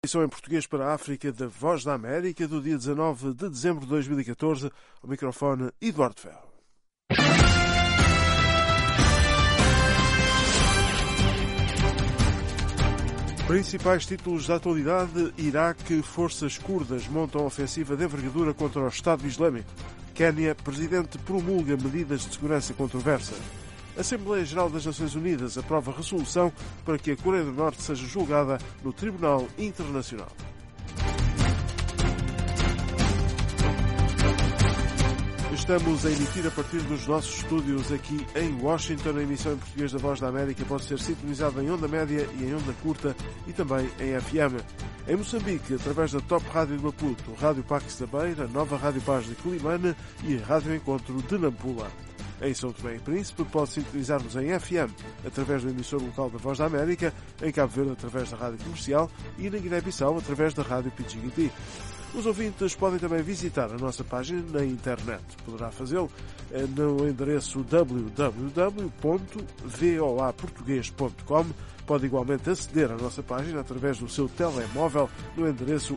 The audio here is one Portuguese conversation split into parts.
Edição em português para a África da Voz da América do dia 19 de dezembro de 2014. Ao microfone, Eduardo Ferro. Principais títulos da atualidade: Iraque, forças curdas montam ofensiva de envergadura contra o Estado Islâmico. Quénia, presidente promulga medidas de segurança controversas. A Assembleia Geral das Nações Unidas aprova resolução para que a Coreia do Norte seja julgada no Tribunal Internacional. Estamos a emitir a partir dos nossos estúdios aqui em Washington. A emissão em português da Voz da América pode ser sintonizada em onda média e em onda curta e também em FM. Em Moçambique, através da Top Rádio de Maputo, Rádio Pax da Beira, Nova Rádio Paz de Quelimane e a Rádio Encontro de Nampula. Em São Tomé e Príncipe, pode sintonizar-nos em FM, através do emissor local da Voz da América, em Cabo Verde, através da Rádio Comercial e na Guiné-Bissau, através da Rádio Pidjigiti. Os ouvintes podem também visitar a nossa página na internet. Poderá fazê-lo no endereço www.voaportugues.com. Pode igualmente aceder à nossa página através do seu telemóvel no endereço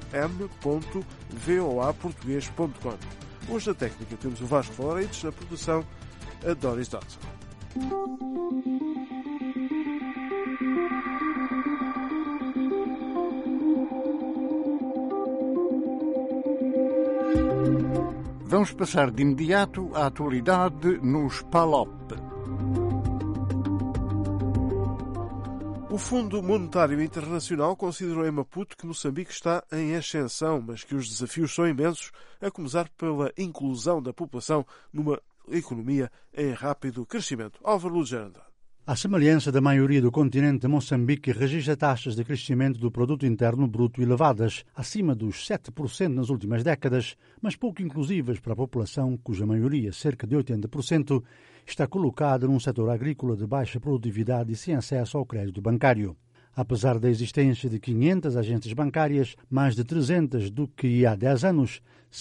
m.voaportugues.com. Hoje na técnica temos o Vasco Valorites, na produção a Doris Dodson. Vamos passar de imediato à atualidade nos PALOP. O Fundo Monetário Internacional considerou em Maputo que Moçambique está em ascensão, mas que os desafios são imensos, a começar pela inclusão da população numa economia em rápido crescimento. Álvaro Luz Gerandão. À semelhança da maioria do continente, Moçambique registra taxas de crescimento do produto interno bruto elevadas, acima dos 7% nas últimas décadas, mas pouco inclusivas para a população, cuja maioria, cerca de 80%, está colocada num setor agrícola de baixa produtividade e sem acesso ao crédito bancário. Apesar da existência de 500 agências bancárias, mais de 300 do que há 10 anos,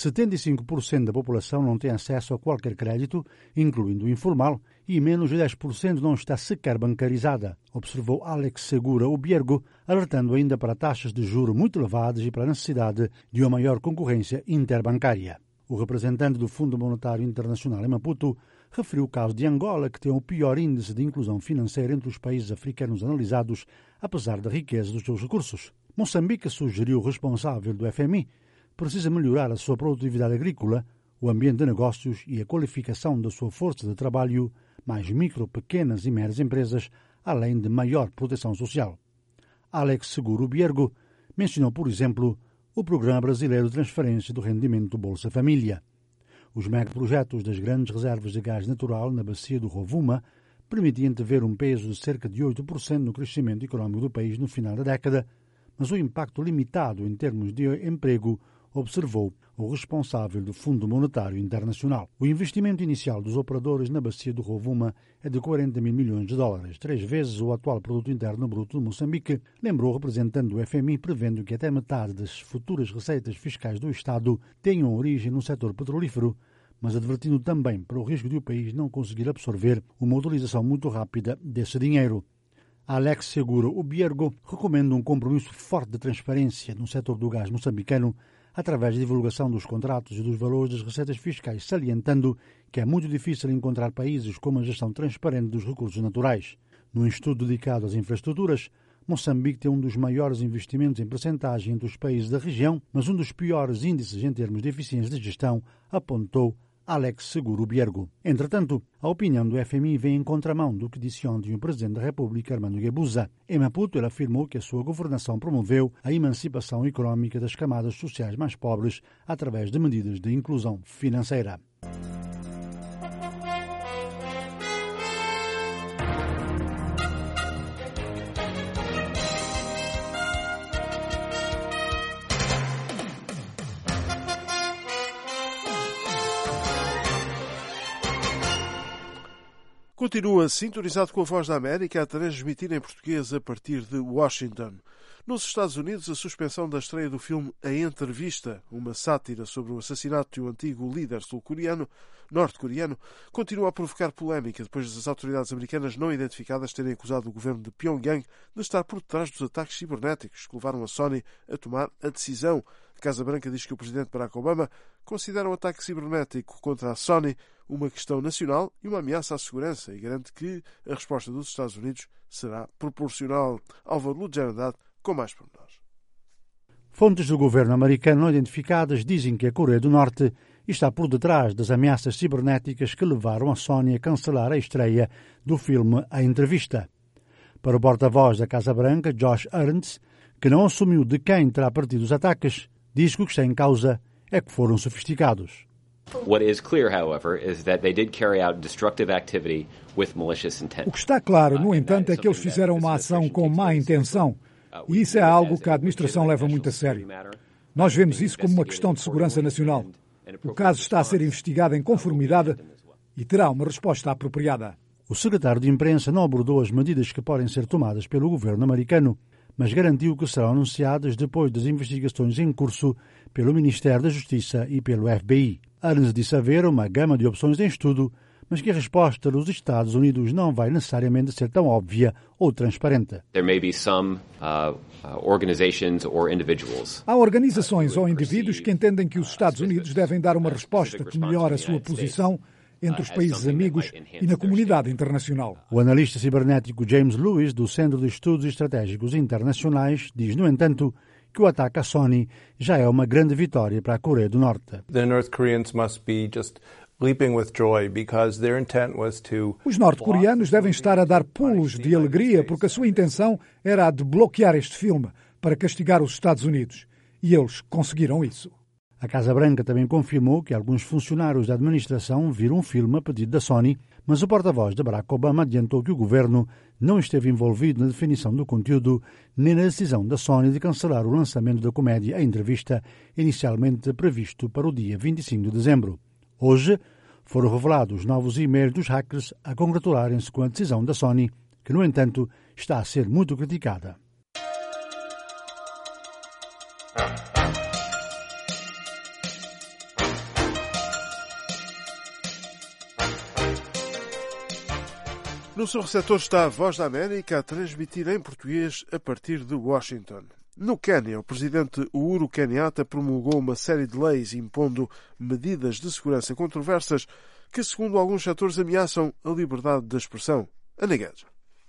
75% da população não tem acesso a qualquer crédito, incluindo o informal, e menos de 10% não está sequer bancarizada, observou Alex Segura Ubiergo, alertando ainda para taxas de juros muito elevadas e para a necessidade de uma maior concorrência interbancária. O representante do Fundo Monetário Internacional em Maputo referiu o caso de Angola, que tem o pior índice de inclusão financeira entre os países africanos analisados, apesar da riqueza dos seus recursos. Moçambique, sugeriu o responsável do FMI, precisa melhorar a sua produtividade agrícola, o ambiente de negócios e a qualificação da sua força de trabalho, mais micro, pequenas e médias empresas, além de maior proteção social. Alex Seguro Biergo mencionou, por exemplo, o Programa Brasileiro de Transferência do Rendimento Bolsa Família. Os megaprojetos das grandes reservas de gás natural na bacia do Rovuma permitiam antever um peso de cerca de 8% no crescimento econômico do país no final da década, mas o impacto limitado em termos de emprego, observou o responsável do Fundo Monetário Internacional. O investimento inicial dos operadores na bacia do Rovuma é de 40 mil milhões de dólares, 3 vezes o atual produto interno bruto de Moçambique, lembrou o representante do FMI, prevendo que até metade das futuras receitas fiscais do Estado tenham origem no setor petrolífero, mas advertindo também para o risco de o país não conseguir absorver uma utilização muito rápida desse dinheiro. Alex Seguro Ubiergo recomenda um compromisso forte de transparência no setor do gás moçambicano através da divulgação dos contratos e dos valores das receitas fiscais, salientando que é muito difícil encontrar países com uma gestão transparente dos recursos naturais. Num estudo dedicado às infraestruturas, Moçambique tem um dos maiores investimentos em percentagem entre os países da região, mas um dos piores índices em termos de eficiência de gestão, apontou Alex Seguro Biergo. Entretanto, a opinião do FMI vem em contramão do que disse ontem o Presidente da República, Armando Guebuza. Em Maputo, ele afirmou que a sua governação promoveu a emancipação económica das camadas sociais mais pobres através de medidas de inclusão financeira. Continua sintonizado com a Voz da América a transmitir em português a partir de Washington. Nos Estados Unidos, a suspensão da estreia do filme A Entrevista, uma sátira sobre o assassinato de um antigo líder norte-coreano, continua a provocar polémica depois das autoridades americanas não identificadas terem acusado o governo de Pyongyang de estar por detrás dos ataques cibernéticos que levaram a Sony a tomar a decisão. A Casa Branca diz que o presidente Barack Obama considera o ataque cibernético contra a Sony uma questão nacional e uma ameaça à segurança e garante que a resposta dos Estados Unidos será proporcional. Álvaro Lujanidade, com mais pormenores. Fontes do governo americano não identificadas dizem que a Coreia do Norte está por detrás das ameaças cibernéticas que levaram a Sony a cancelar a estreia do filme A Entrevista. Para o porta-voz da Casa Branca, Josh Earnest, que não assumiu de quem terá partido os ataques, diz que o que está em causa é que foram sofisticados. What is clear, however, is that they did carry out destructive activity with malicious intent. O que está claro, no entanto, é que eles fizeram uma ação com má intenção. E isso é algo que a administração leva muito a sério. Nós vemos isso como uma questão de segurança nacional. O caso está a ser investigado em conformidade e terá uma resposta apropriada. O secretário de imprensa não abordou as medidas que podem ser tomadas pelo governo americano, mas garantiu que serão anunciadas depois das investigações em curso pelo Ministério da Justiça e pelo FBI. Earnest disse haver uma gama de opções em estudo, mas que a resposta dos Estados Unidos não vai necessariamente ser tão óbvia ou transparente. There may be some organizations or individuals. Há organizações ou indivíduos que entendem que os Estados Unidos devem dar uma resposta que melhore a sua posição entre os países amigos e na comunidade internacional. O analista cibernético James Lewis, do Centro de Estudos Estratégicos Internacionais, diz, no entanto, que o ataque à Sony já é uma grande vitória para a Coreia do Norte. The North Koreans must be just leaping with joy because their intent was to... Os norte-coreanos devem estar a dar pulos de alegria porque a sua intenção era a de bloquear este filme para castigar os Estados Unidos. E eles conseguiram isso. A Casa Branca também confirmou que alguns funcionários da administração viram um filme a pedido da Sony, mas o porta-voz de Barack Obama adiantou que o governo não esteve envolvido na definição do conteúdo nem na decisão da Sony de cancelar o lançamento da comédia A Entrevista, inicialmente previsto para o dia 25 de dezembro. Hoje foram revelados novos e-mails dos hackers a congratularem-se com a decisão da Sony, que, no entanto, está a ser muito criticada. No seu receptor está a Voz da América a transmitir em português a partir de Washington. No Quênia, o presidente Uhuru Kenyatta promulgou uma série de leis impondo medidas de segurança controversas que, segundo alguns setores, ameaçam a liberdade de expressão. Ana Guedes.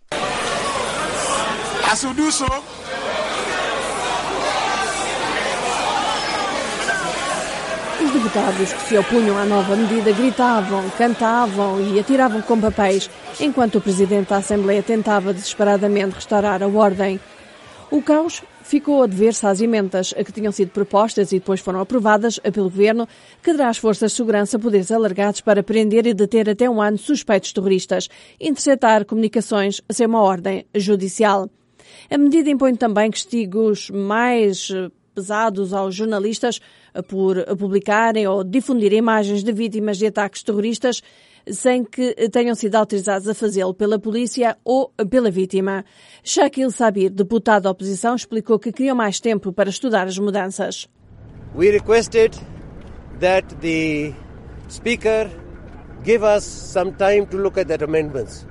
Os deputados que se opunham à nova medida gritavam, cantavam e atiravam com papéis, enquanto o presidente da Assembleia tentava desesperadamente restaurar a ordem. O caos ficou a dever-se às emendas que tinham sido propostas e depois foram aprovadas pelo governo, que dará às forças de segurança poderes alargados para prender e deter até um ano suspeitos terroristas, interceptar comunicações sem uma ordem judicial. A medida impõe também castigos mais pesados aos jornalistas por publicarem ou difundirem imagens de vítimas de ataques terroristas sem que tenham sido autorizados a fazê-lo pela polícia ou pela vítima. Shakil Sabir, deputado da oposição, explicou que queriam mais tempo para estudar as mudanças. We requested that the Speaker give us some time to look at that amendments.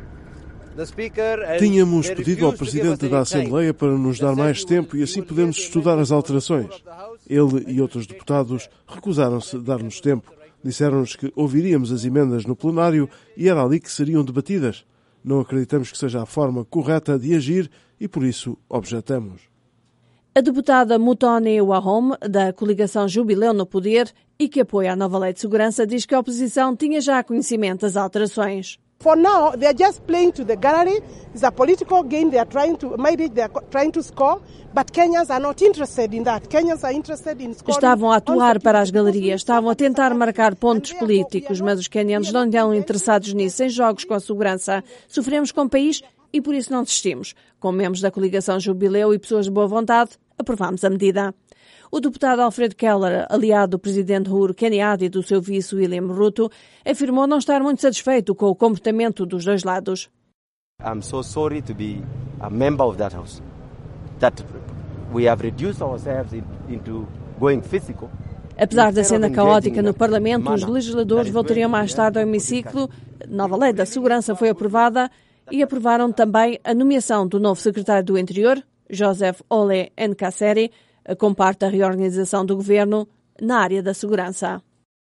Tínhamos pedido ao Presidente da Assembleia para nos dar mais tempo e assim podemos estudar as alterações. Ele e outros deputados recusaram-se a dar-nos tempo. Disseram-nos que ouviríamos as emendas no plenário e era ali que seriam debatidas. Não acreditamos que seja a forma correta de agir e por isso objetamos. A deputada Mutone Wahom, da coligação Jubileu no Poder e que apoia a nova lei de segurança, diz que a oposição tinha já conhecimento das alterações. For now, they are just playing to the gallery. It's a political game they are trying to score, but Kenyans are not interested in that. Kenyans are interested in scoring. Estavam a atuar para as galerias, estavam a tentar marcar pontos políticos, mas os quenianos não estão interessados nisso, em jogos com a segurança. Sofremos com o país e por isso não desistimos. Com membros da coligação Jubileu e pessoas de boa vontade, aprovámos a medida. O deputado Alfred Keller, aliado do presidente Uhuru Kenyatta e do seu vice William Ruto, afirmou não estar muito satisfeito com o comportamento dos dois lados. I'm so sorry to be a member of that house. That we have reduced ourselves into going physical. Apesar da cena caótica no Parlamento, os legisladores voltariam mais tarde ao hemiciclo. A nova lei da segurança foi aprovada e aprovaram também a nomeação do novo secretário do Interior, Joseph Ole Nkaseri, como parte da reorganização do governo na área da segurança.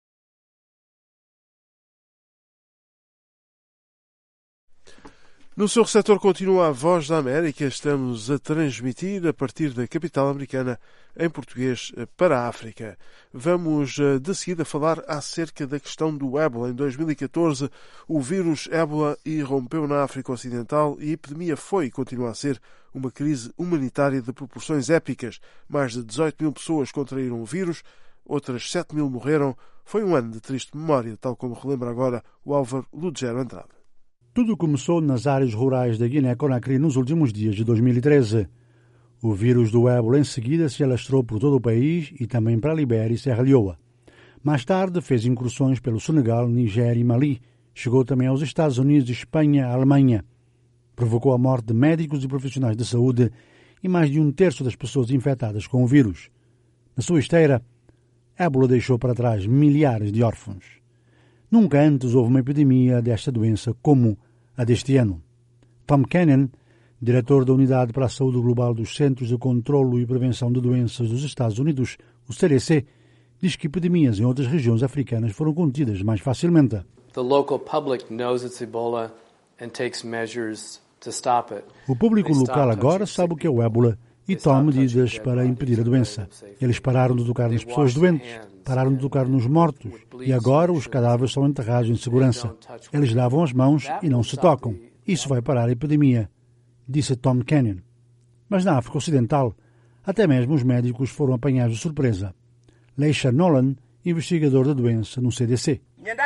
No seu receptor continua a Voz da América. Estamos a transmitir a partir da capital americana em português para a África. Vamos de seguida falar acerca da questão do ébola. Em 2014, o vírus ébola irrompeu na África Ocidental e a epidemia foi e continua a ser uma crise humanitária de proporções épicas. Mais de 18 mil pessoas contraíram o vírus, outras 7 mil morreram. Foi um ano de triste memória, tal como relembra agora o Álvaro Lugero Andrade. Tudo começou nas áreas rurais da Guiné-Conakry nos últimos dias de 2013. O vírus do ébola em seguida se alastrou por todo o país e também para a Libéria e Serra Leoa. Mais tarde fez incursões pelo Senegal, Nigéria e Mali. Chegou também aos Estados Unidos, Espanha e Alemanha. Provocou a morte de médicos e profissionais de saúde e mais de um terço das pessoas infectadas com o vírus. Na sua esteira, ébola deixou para trás milhares de órfãos. Nunca antes houve uma epidemia desta doença como a deste ano. Tom Kenyon, diretor da Unidade para a Saúde Global dos Centros de Controlo e Prevenção de Doenças dos Estados Unidos, o CDC, diz que epidemias em outras regiões africanas foram contidas mais facilmente. The local public knows it's Ebola and takes measures to stop it. O público local agora sabe o que é o ébola e toma medidas para impedir a doença. Eles pararam de tocar nas pessoas doentes, pararam de tocar nos mortos e agora os cadáveres são enterrados em segurança. Eles lavam as mãos e não se tocam. Isso vai parar a epidemia, disse Tom Kenyon. Mas na África Ocidental, até mesmo os médicos foram apanhados de surpresa. Leisha Nolan, investigador da doença no CDC.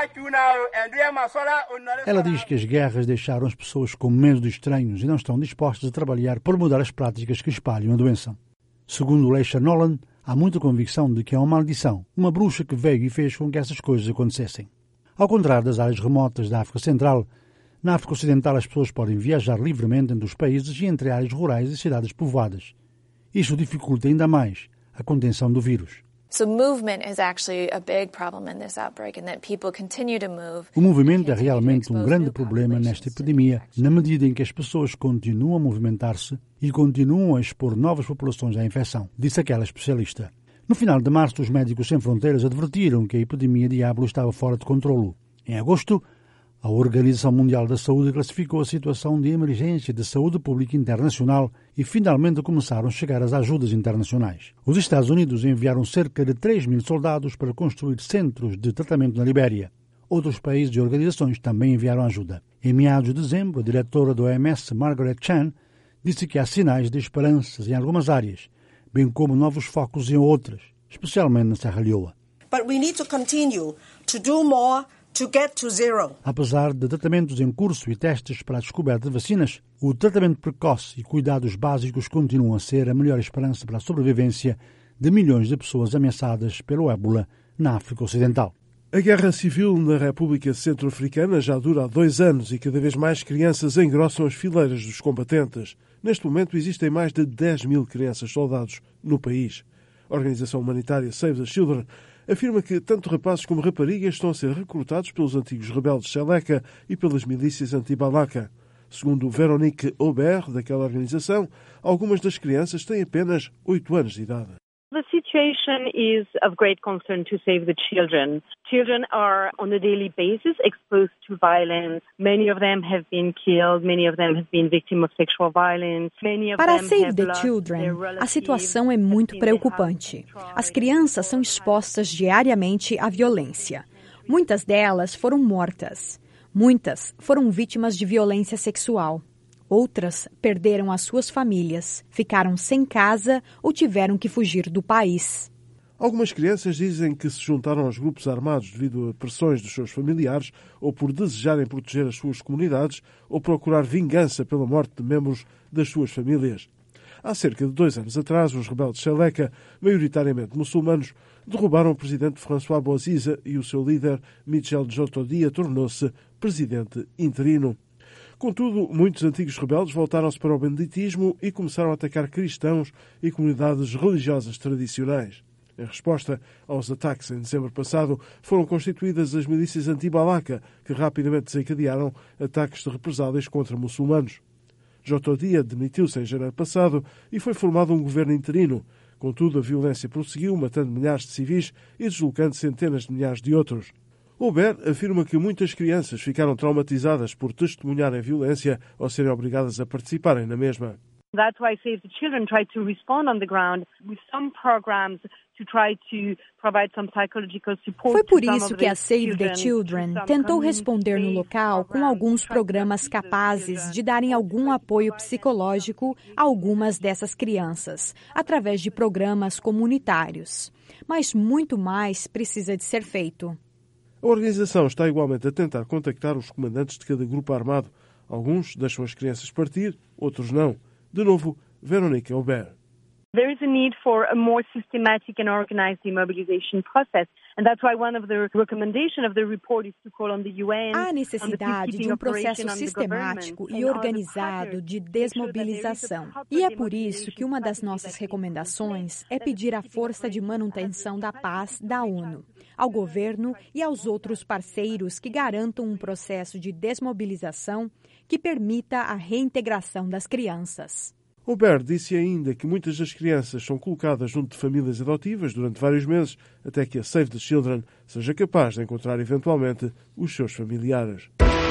Ela diz que as guerras deixaram as pessoas com medo de estranhos e não estão dispostas a trabalhar por mudar as práticas que espalham a doença. Segundo Leisha Nolan, há muita convicção de que é uma maldição, uma bruxa que veio e fez com que essas coisas acontecessem. Ao contrário das áreas remotas da África Central, na África Ocidental as pessoas podem viajar livremente entre os países e entre áreas rurais e cidades povoadas. Isto dificulta ainda mais a contenção do vírus. O movimento é realmente um grande problema nesta epidemia, na medida em que as pessoas continuam a movimentar-se e continuam a expor novas populações à infecção, disse aquela especialista. No final de março, os Médicos Sem Fronteiras advertiram que a epidemia de ébola estava fora de controlo. Em agosto, a Organização Mundial da Saúde classificou a situação de emergência de saúde pública internacional e finalmente começaram a chegar as ajudas internacionais. Os Estados Unidos enviaram cerca de 3 mil soldados para construir centros de tratamento na Libéria. Outros países e organizações também enviaram ajuda. Em meados de dezembro, a diretora do OMS, Margaret Chan, disse que há sinais de esperanças em algumas áreas, bem como novos focos em outras, especialmente na Serra Leoa. But we need to continue to do more to get to zero. Apesar de tratamentos em curso e testes para a descoberta de vacinas, o tratamento precoce e cuidados básicos continuam a ser a melhor esperança para a sobrevivência de milhões de pessoas ameaçadas pelo ébola na África Ocidental. A guerra civil na República Centro-Africana já dura há 2 anos e cada vez mais crianças engrossam as fileiras dos combatentes. Neste momento existem mais de 10 mil crianças-soldados no país. A organização humanitária Save the Children afirma que tanto rapazes como raparigas estão a ser recrutados pelos antigos rebeldes Seleka e pelas milícias anti-Balaka. Segundo Veronique Aubert, daquela organização, algumas das crianças têm apenas 8 anos de idade. The situation is of great concern to Save the Children. Children are on a daily basis exposed to violence. Many of them have been killed, many of them have been victims of sexual violence. Para Save the Children, a situação é muito preocupante. As crianças são expostas diariamente à violência. Muitas delas foram mortas. Muitas foram vítimas de violência sexual. Outras perderam as suas famílias, ficaram sem casa ou tiveram que fugir do país. Algumas crianças dizem que se juntaram aos grupos armados devido a pressões dos seus familiares ou por desejarem proteger as suas comunidades ou procurar vingança pela morte de membros das suas famílias. Há cerca de 2 anos atrás, os rebeldes Seleka, maioritariamente muçulmanos, derrubaram o presidente François Bozizé e o seu líder, Michel Djotodia, tornou-se presidente interino. Contudo, muitos antigos rebeldes voltaram-se para o banditismo e começaram a atacar cristãos e comunidades religiosas tradicionais. Em resposta aos ataques em dezembro passado, foram constituídas as milícias anti-Balaka, que rapidamente desencadearam ataques de represálias contra muçulmanos. Jotodia demitiu-se em janeiro passado e foi formado um governo interino. Contudo, a violência prosseguiu, matando milhares de civis e deslocando centenas de milhares de outros. Ober afirma que muitas crianças ficaram traumatizadas por testemunharem violência ou serem obrigadas a participarem na mesma. That's why Save the Children tried to respond on the ground with some programs to try to provide some psychological support. Foi por isso que a Save the Children tentou responder no local com alguns programas capazes de darem algum apoio psicológico a algumas dessas crianças, através de programas comunitários. Mas muito mais precisa de ser feito. A organização está igualmente a tentar contactar os comandantes de cada grupo armado. Alguns deixam as crianças partir, outros não. De novo, Veronica Ober. There is a need for a more systematic and organized demobilization process, and that's why one of the recommendations of the report is to call on the UN. Há necessidade de um processo sistemático e organizado de desmobilização. E é por isso que uma das nossas recomendações é pedir à Força de Manutenção da Paz da ONU, ao governo e aos outros parceiros que garantam um processo de desmobilização que permita a reintegração das crianças. Ober disse ainda que muitas das crianças são colocadas junto de famílias adotivas durante vários meses, até que a Save the Children seja capaz de encontrar eventualmente os seus familiares.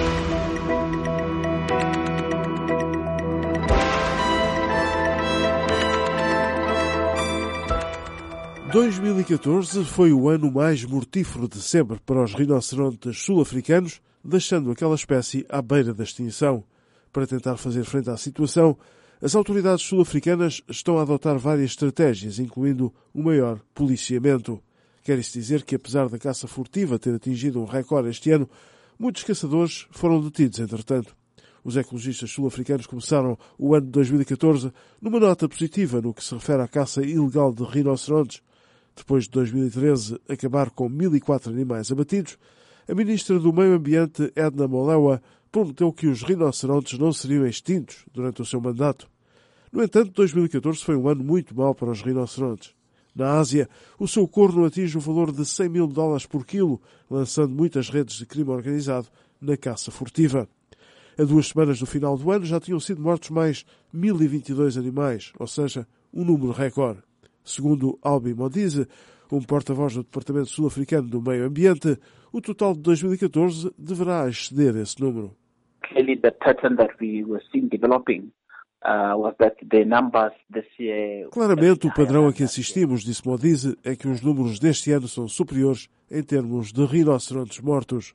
« 2014 foi o ano mais mortífero de sempre para os rinocerontes sul-africanos, deixando aquela espécie à beira da extinção. Para tentar fazer frente à situação, as autoridades sul-africanas estão a adotar várias estratégias, incluindo o maior policiamento. Quer-se dizer que, apesar da caça furtiva ter atingido um recorde este ano, muitos caçadores foram detidos, entretanto. Os ecologistas sul-africanos começaram o ano de 2014 numa nota positiva no que se refere à caça ilegal de rinocerontes. Depois de 2013 acabar com 1.004 animais abatidos, a ministra do Meio Ambiente, Edna Molewa, prometeu que os rinocerontes não seriam extintos durante o seu mandato. No entanto, 2014 foi um ano muito mau para os rinocerontes. Na Ásia, o seu corno atinge o valor de $100.000 por quilo, lançando muitas redes de crime organizado na caça furtiva. A 2 semanas do final do ano já tinham sido mortos mais 1.022 animais, ou seja, um número recorde. Segundo Albi Modize, um porta-voz do Departamento Sul-Africano do Meio Ambiente, o total de 2014 deverá exceder esse número. Clearly, the pattern that we were seeing developing was that the numbers this year. Claramente, o padrão a que assistimos, disse Modize, é que os números deste ano são superiores em termos de rinocerontes mortos.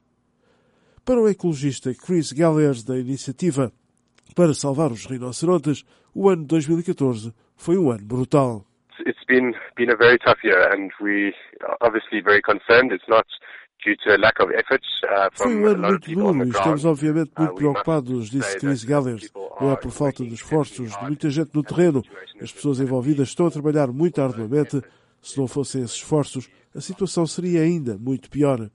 Para o ecologista Chris Gallagher da iniciativa para salvar os rinocerontes, o ano de 2014 foi um ano brutal. It's been a very tough year, and we are obviously very concerned. It's not due to a lack of effort Foi um ano muito duro e estamos obviamente muito preocupados, disse Chris Gallagher. Não é por falta de esforços de muita gente no terreno. As pessoas envolvidas estão a trabalhar muito arduamente. Se não fossem esses esforços, a situação seria ainda muito pior.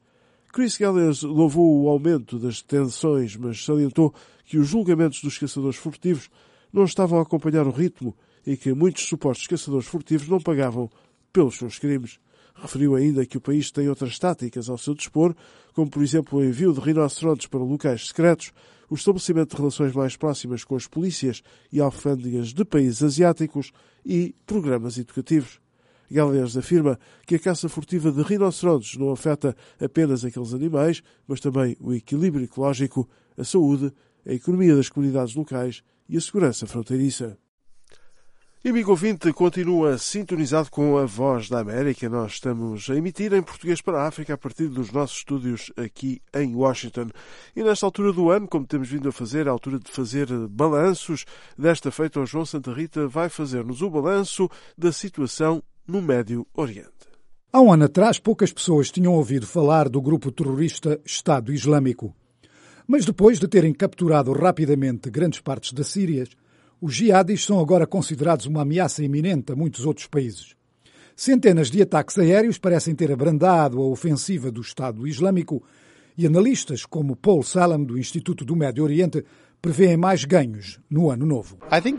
Chris Gallagher louvou o aumento das detenções, mas salientou que os julgamentos dos caçadores furtivos não estavam a acompanhar o ritmo e que muitos supostos caçadores furtivos não pagavam pelos seus crimes. Referiu ainda que o país tem outras táticas ao seu dispor, como por exemplo o envio de rinocerontes para locais secretos, o estabelecimento de relações mais próximas com as polícias e alfândegas de países asiáticos e programas educativos. Gallagher afirma que a caça furtiva de rinocerontes não afeta apenas aqueles animais, mas também o equilíbrio ecológico, a saúde, a economia das comunidades locais e a segurança fronteiriça. E amigo ouvinte, continua sintonizado com a Voz da América. Nós estamos a emitir em português para a África a partir dos nossos estúdios aqui em Washington. E nesta altura do ano, como temos vindo a fazer, é a altura de fazer balanços. Desta feita, o João Santa Rita vai fazer-nos o balanço da situação no Médio Oriente. Há um ano atrás, poucas pessoas tinham ouvido falar do grupo terrorista Estado Islâmico. Mas depois de terem capturado rapidamente grandes partes da Síria, os jihadis são agora considerados uma ameaça iminente a muitos outros países. Centenas de ataques aéreos parecem ter abrandado a ofensiva do Estado Islâmico E analistas como Paul Salem, do Instituto do Médio Oriente, prevêem mais ganhos no ano novo.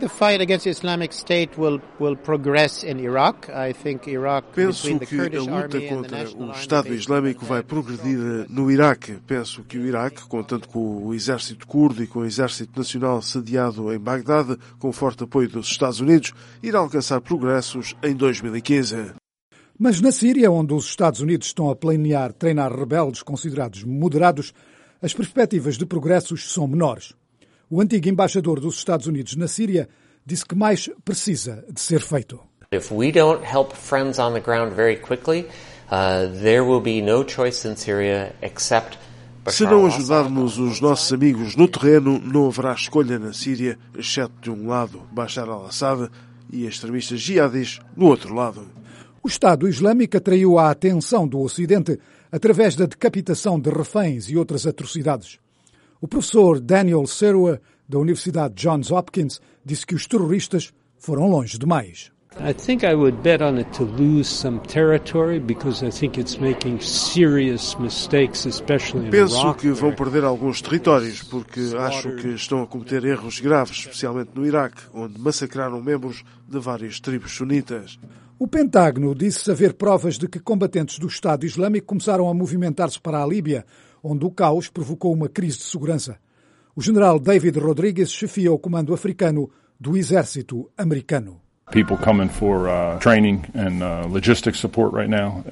Penso que a luta contra o Estado Islâmico vai progredir no Iraque. Penso que o Iraque, contando com o exército curdo e com o exército nacional sediado em Bagdade, com forte apoio dos Estados Unidos, irá alcançar progressos em 2015. Mas na Síria, onde os Estados Unidos estão a planear treinar rebeldes considerados moderados, as perspectivas de progressos são menores. O antigo embaixador dos Estados Unidos na Síria disse que mais precisa de ser feito. If we don't help friends on the ground very quickly, there will be no choice in Syria except Se não ajudarmos os nossos amigos no terreno, não haverá escolha na Síria, exceto de um lado Bashar al-Assad e extremistas jihadis do outro lado. O Estado Islâmico atraiu a atenção do Ocidente através da decapitação de reféns e outras atrocidades. O professor Daniel Serua, da Universidade Johns Hopkins, disse que os terroristas foram longe demais. I think I would bet on it to lose some territory because I think it's making serious mistakes, especially in Iraq. Penso que vão perder alguns territórios porque acho que estão a cometer erros graves, especialmente no Iraque, onde massacraram membros de várias tribos sunitas. O Pentágono disse haver provas de que combatentes do Estado Islâmico começaram a movimentar-se para a Líbia, onde o caos provocou uma crise de segurança. O general David Rodrigues chefia o comando africano do exército americano. People coming for training and logistics support right now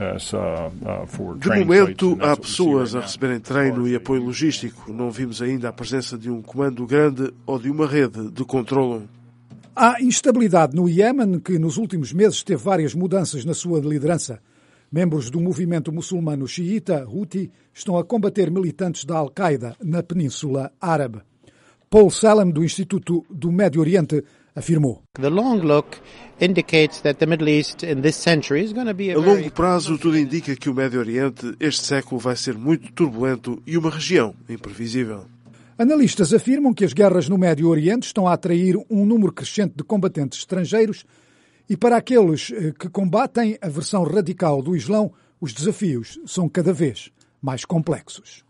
for training. De momento, há pessoas a receberem treino e apoio logístico. Não vimos ainda a presença de um comando grande ou de uma rede de controlo. Há instabilidade no Iémen, que nos últimos meses teve várias mudanças na sua liderança. Membros do movimento muçulmano xiita, Houthi, estão a combater militantes da Al-Qaeda na Península Árabe. Paul Salem, do Instituto do Médio Oriente, afirmou. A longo prazo, tudo indica que o Médio Oriente, este século, vai ser muito turbulento e uma região imprevisível. Analistas afirmam que as guerras no Médio Oriente estão a atrair um número crescente de combatentes estrangeiros e para aqueles que combatem a versão radical do Islão, os desafios são cada vez mais complexos.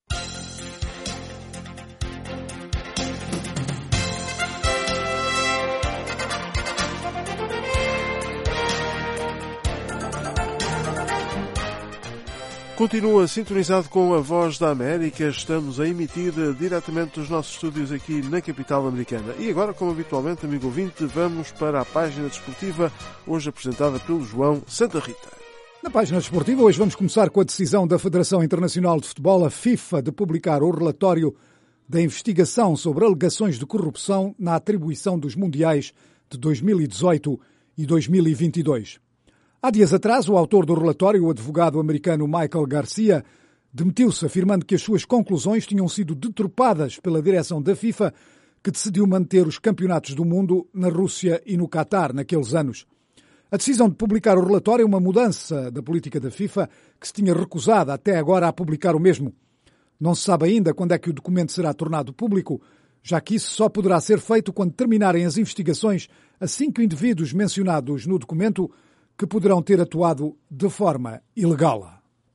Continua sintonizado com a Voz da América. Estamos a emitir diretamente dos nossos estúdios aqui na capital americana. E agora, como habitualmente, amigo ouvinte, vamos para a página desportiva, hoje apresentada pelo João Santa Rita. Na página desportiva, hoje vamos começar com a decisão da Federação Internacional de Futebol, a FIFA, de publicar o relatório da investigação sobre alegações de corrupção na atribuição dos Mundiais de 2018 e 2022. Há dias atrás, o autor do relatório, o advogado americano Michael Garcia, demitiu-se afirmando que as suas conclusões tinham sido deturpadas pela direção da FIFA, que decidiu manter os campeonatos do mundo na Rússia e no Catar naqueles anos. A decisão de publicar o relatório é uma mudança da política da FIFA, que se tinha recusado até agora a publicar o mesmo. Não se sabe ainda quando é que o documento será tornado público, já que isso só poderá ser feito quando terminarem as investigações a 5 indivíduos mencionados no documento que poderão ter atuado de forma ilegal.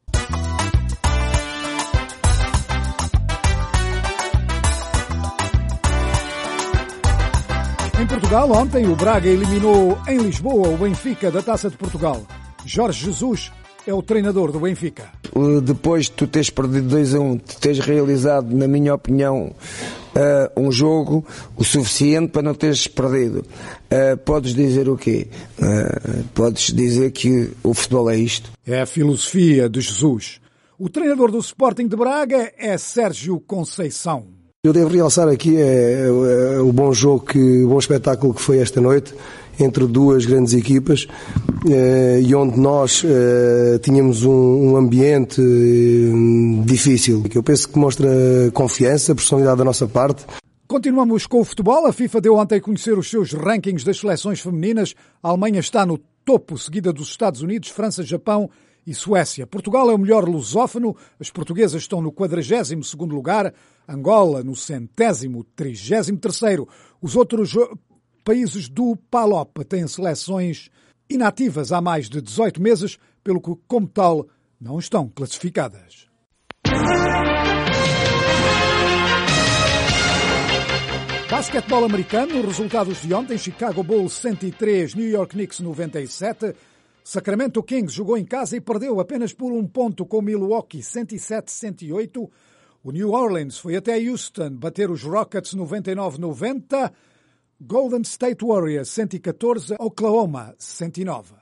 Em Portugal, ontem, o Braga eliminou em Lisboa o Benfica da Taça de Portugal. Jorge Jesus é o treinador do Benfica. Depois de tu teres perdido 2-1, teres realizado, na minha opinião, um jogo o suficiente para não teres perdido. Podes dizer o quê? Podes dizer que o futebol é isto? É a filosofia de Jesus. O treinador do Sporting de Braga é Sérgio Conceição. Eu devo realçar aqui o bom jogo, o bom espetáculo que foi esta noite entre duas grandes equipas e onde nós tínhamos um ambiente difícil, que eu penso que mostra confiança, personalidade da nossa parte. Continuamos com o futebol. A FIFA deu ontem a conhecer os seus rankings das seleções femininas. A Alemanha está no topo, seguida dos Estados Unidos, França, Japão e Suécia. Portugal é o melhor lusófono. As portuguesas estão no 42º lugar. Angola no 133º. Os outros países do PALOP têm seleções inativas há mais de 18 meses, pelo que, como tal, não estão classificadas. Basquetebol americano, resultados de ontem: Chicago Bulls 103, New York Knicks 97. Sacramento Kings jogou em casa e perdeu apenas por 1 ponto com Milwaukee 107-108. O New Orleans foi até Houston bater os Rockets 99-90. Golden State Warriors 114, Oklahoma 109.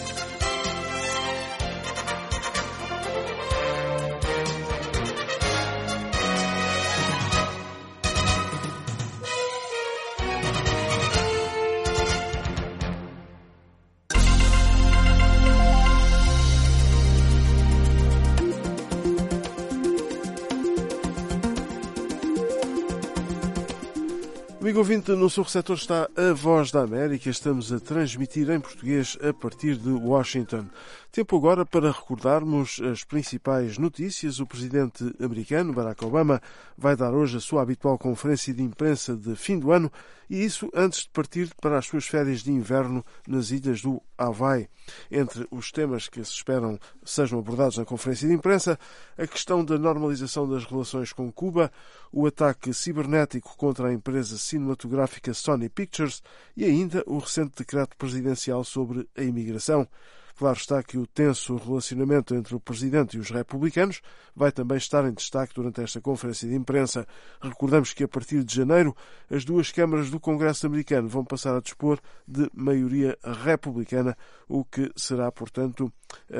Amigo ouvinte, no seu receptor está a Voz da América. Estamos a transmitir em português a partir de Washington. Tempo agora para recordarmos as principais notícias. O presidente americano, Barack Obama, vai dar hoje a sua habitual conferência de imprensa de fim do ano, e isso antes de partir para as suas férias de inverno nas ilhas do Hawaii. Entre os temas que se esperam sejam abordados na conferência de imprensa, a questão da normalização das relações com Cuba, o ataque cibernético contra a empresa cinematográfica Sony Pictures e ainda o recente decreto presidencial sobre a imigração. Claro está que o tenso relacionamento entre o presidente e os republicanos vai também estar em destaque durante esta conferência de imprensa. Recordamos que a partir de janeiro as duas câmaras do Congresso americano vão passar a dispor de maioria republicana, o que será, portanto,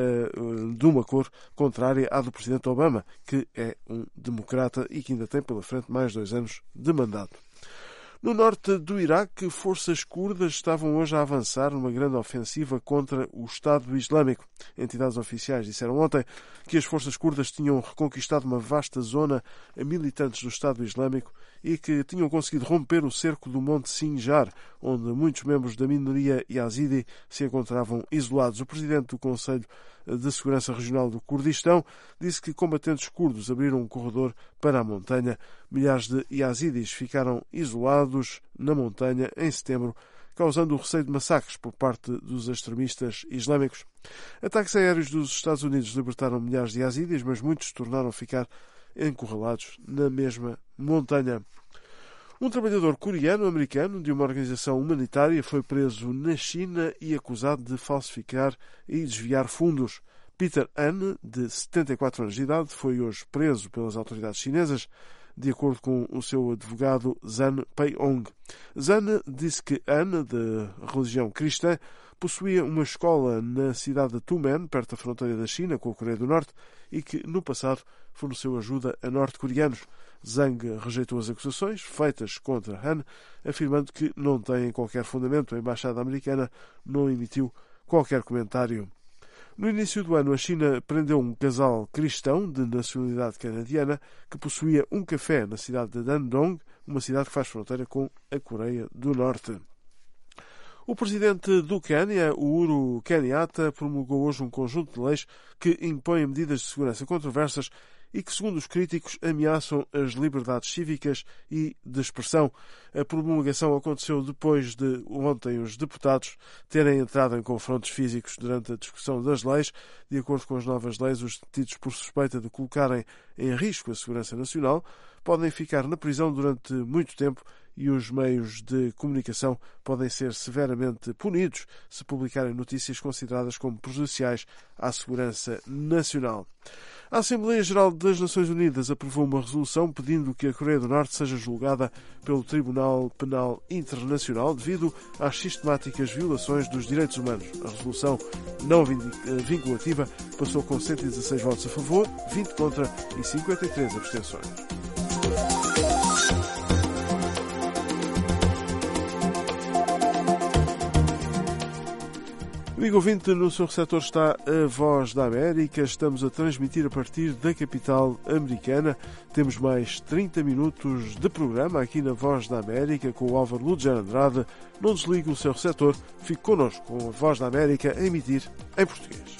de uma cor contrária à do presidente Obama, que é um democrata e que ainda tem pela frente mais 2 anos de mandato. No norte do Iraque, forças curdas estavam hoje a avançar numa grande ofensiva contra o Estado Islâmico. Entidades oficiais disseram ontem que as forças curdas tinham reconquistado uma vasta zona a militantes do Estado Islâmico e que tinham conseguido romper o cerco do Monte Sinjar, onde muitos membros da minoria yazidi se encontravam isolados. O presidente do Conselho de Segurança Regional do Kurdistão disse que combatentes curdos abriram um corredor para a montanha. Milhares de yazidis ficaram isolados na montanha em setembro, causando o receio de massacres por parte dos extremistas islâmicos. Ataques aéreos dos Estados Unidos libertaram milhares de yazidis, mas muitos tornaram a ficar encurralados na mesma montanha. Um trabalhador coreano-americano de uma organização humanitária foi preso na China e acusado de falsificar e desviar fundos. Peter An, de 74 anos de idade, foi hoje preso pelas autoridades chinesas, de acordo com o seu advogado Zhan Pei-ong. Zhan disse que An, de religião cristã, possuía uma escola na cidade de Tumen, perto da fronteira da China com a Coreia do Norte, e que, no passado, forneceu ajuda a norte-coreanos. Zhang rejeitou as acusações feitas contra Han, afirmando que não têm qualquer fundamento. A embaixada americana não emitiu qualquer comentário. No início do ano, a China prendeu um casal cristão de nacionalidade canadiana que possuía um café na cidade de Dandong, uma cidade que faz fronteira com a Coreia do Norte. O presidente do Quênia, Uhuru Kenyatta, promulgou hoje um conjunto de leis que impõem medidas de segurança controversas e que, segundo os críticos, ameaçam as liberdades cívicas e de expressão. A promulgação aconteceu depois de ontem os deputados terem entrado em confrontos físicos durante a discussão das leis. De acordo com as novas leis, os detidos por suspeita de colocarem em risco a segurança nacional podem ficar na prisão durante muito tempo e os meios de comunicação podem ser severamente punidos se publicarem notícias consideradas como prejudiciais à segurança nacional. A Assembleia Geral das Nações Unidas aprovou uma resolução pedindo que a Coreia do Norte seja julgada pelo Tribunal Penal Internacional devido às sistemáticas violações dos direitos humanos. A resolução não vinculativa passou com 116 votos a favor, 20 contra e 53 abstenções. Amigo ouvinte, no seu receptor está a Voz da América. Estamos a transmitir a partir da capital americana. Temos mais 30 minutos de programa aqui na Voz da América com o Álvaro Ludiano Andrade. Não desligue o seu receptor. Fique connosco com a Voz da América a emitir em português.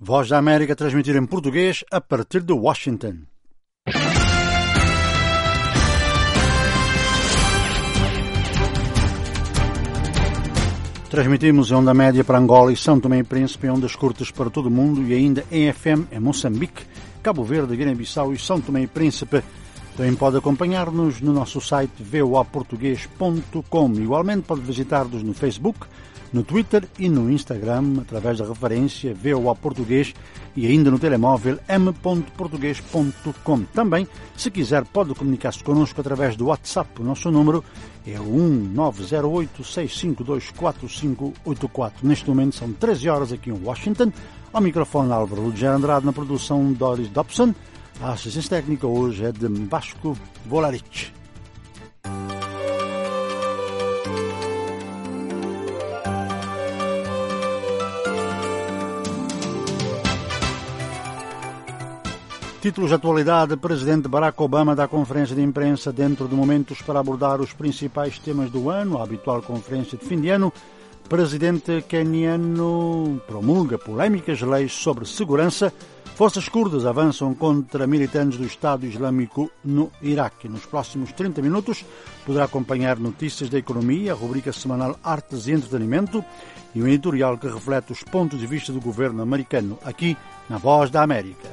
Voz da América a transmitir em português a partir de Washington. Transmitimos em onda média para Angola e São Tomé e Príncipe, em ondas curtas para todo o mundo e ainda em FM em Moçambique, Cabo Verde, Guiné-Bissau e São Tomé e Príncipe. Também pode acompanhar-nos no nosso site voaportugues.com. Igualmente pode visitar-nos no Facebook, no Twitter e no Instagram através da referência VOA Português e ainda no telemóvel m.portugues.com. Também, se quiser, pode comunicar-se connosco através do WhatsApp. O nosso número é o 1908-652-4584. Neste momento são 13 horas aqui em Washington. Ao microfone Álvaro Rogério Andrade, na produção Doris Dobson. A assistência técnica hoje é de Vasco Volarich. Títulos de atualidade: Presidente Barack Obama dá conferência de imprensa dentro de momentos para abordar os principais temas do ano, a habitual conferência de fim de ano. Presidente queniano promulga polêmicas leis sobre segurança. Forças curdas avançam contra militantes do Estado Islâmico no Iraque. Nos próximos 30 minutos poderá acompanhar notícias da economia, a rubrica semanal Artes e Entretenimento e um editorial que reflete os pontos de vista do governo americano, aqui na Voz da América.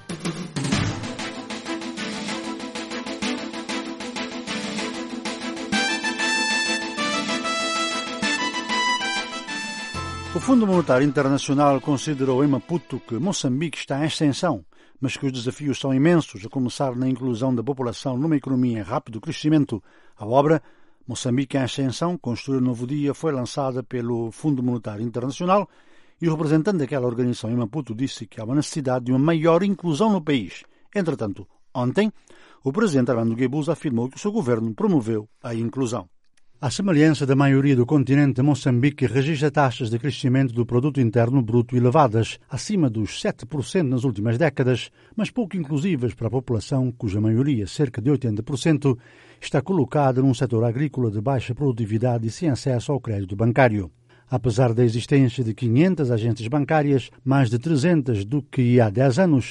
O Fundo Monetário Internacional considerou em Maputo que Moçambique está em ascensão, mas que os desafios são imensos, a começar na inclusão da população numa economia em rápido crescimento. A obra Moçambique em Ascensão, Construir um Novo Dia, foi lançada pelo Fundo Monetário Internacional e o representante daquela organização em Maputo disse que há uma necessidade de uma maior inclusão no país. Entretanto, ontem, o presidente Armando Guebuza afirmou que o seu governo promoveu a inclusão. À semelhança da maioria do continente, Moçambique registra taxas de crescimento do produto interno bruto elevadas, acima dos 7% nas últimas décadas, mas pouco inclusivas para a população, cuja maioria, cerca de 80%, está colocada num setor agrícola de baixa produtividade e sem acesso ao crédito bancário. Apesar da existência de 500 agências bancárias, mais de 300 do que há 10 anos,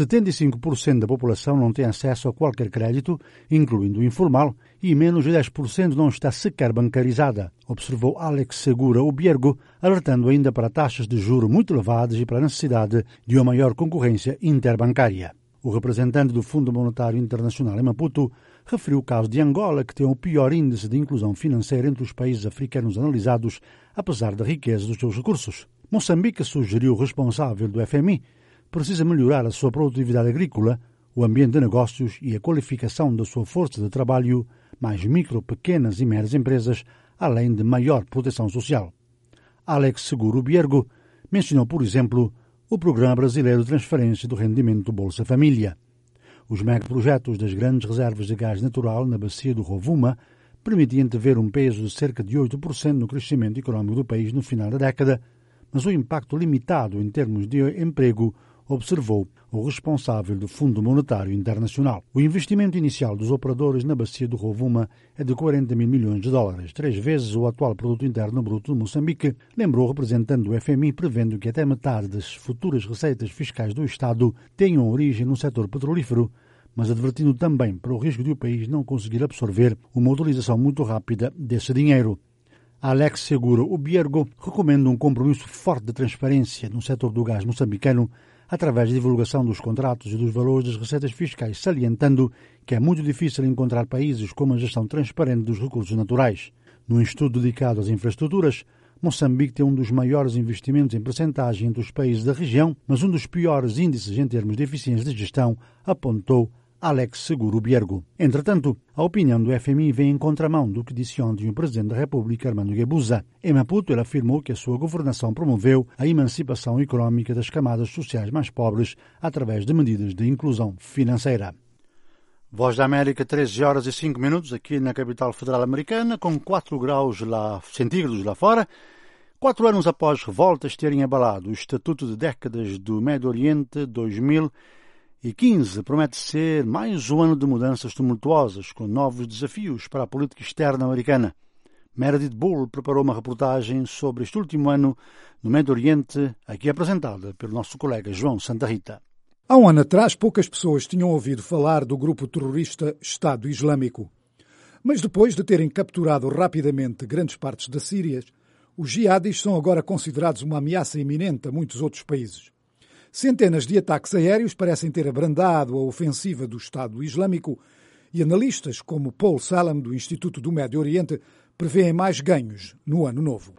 75% da população não tem acesso a qualquer crédito, incluindo o informal, e menos de 10% não está sequer bancarizada, observou Alex Segura Ubiergo, alertando ainda para taxas de juros muito elevadas e para a necessidade de uma maior concorrência interbancária. O representante do Fundo Monetário Internacional em Maputo referiu o caso de Angola, que tem o pior índice de inclusão financeira entre os países africanos analisados, apesar da riqueza dos seus recursos. Moçambique, sugeriu o responsável do FMI, precisa melhorar a sua produtividade agrícola, o ambiente de negócios e a qualificação da sua força de trabalho, mais micro, pequenas e médias empresas, além de maior proteção social. Alex Seguro Biergo mencionou, por exemplo, o Programa Brasileiro de Transferência do Rendimento Bolsa Família. Os megaprojetos das grandes reservas de gás natural na bacia do Rovuma permitiam antever um peso de cerca de 8% no crescimento econômico do país no final da década, mas o impacto limitado em termos de emprego, observou o responsável do Fundo Monetário Internacional. O investimento inicial dos operadores na bacia do Rovuma é de 40 mil milhões de dólares, 3 vezes o atual produto interno bruto de Moçambique, lembrou o representante do FMI, prevendo que até metade das futuras receitas fiscais do Estado tenham origem no setor petrolífero, mas advertindo também para o risco de o país não conseguir absorver uma utilização muito rápida desse dinheiro. Alex Seguro Ubiergo recomenda um compromisso forte de transparência no setor do gás moçambicano através da divulgação dos contratos e dos valores das receitas fiscais, salientando que é muito difícil encontrar países com uma gestão transparente dos recursos naturais. Num estudo dedicado às infraestruturas, Moçambique tem um dos maiores investimentos em percentagem entre os países da região, mas um dos piores índices em termos de eficiência de gestão, apontou Alex Seguro Biergo. Entretanto, a opinião do FMI vem em contramão do que disse ontem o Presidente da República, Armando Guebuza. Em Maputo, ele afirmou que a sua governação promoveu a emancipação económica das camadas sociais mais pobres através de medidas de inclusão financeira. Voz da América, 13 horas e 5 minutos, aqui na capital federal americana, com 4 graus centígrados lá fora. 4 anos após revoltas terem abalado o Estatuto de Décadas do Médio Oriente 2015, promete ser mais um ano de mudanças tumultuosas, com novos desafios para a política externa americana. Meredith Bull preparou uma reportagem sobre este último ano no Médio Oriente, aqui apresentada pelo nosso colega João Santa Rita. Há um ano atrás, poucas pessoas tinham ouvido falar do grupo terrorista Estado Islâmico. Mas depois de terem capturado rapidamente grandes partes da Síria, os jihadis são agora considerados uma ameaça iminente a muitos outros países. Centenas de ataques aéreos parecem ter abrandado a ofensiva do Estado Islâmico e analistas como Paul Salam, do Instituto do Médio Oriente, prevêem mais ganhos no ano novo.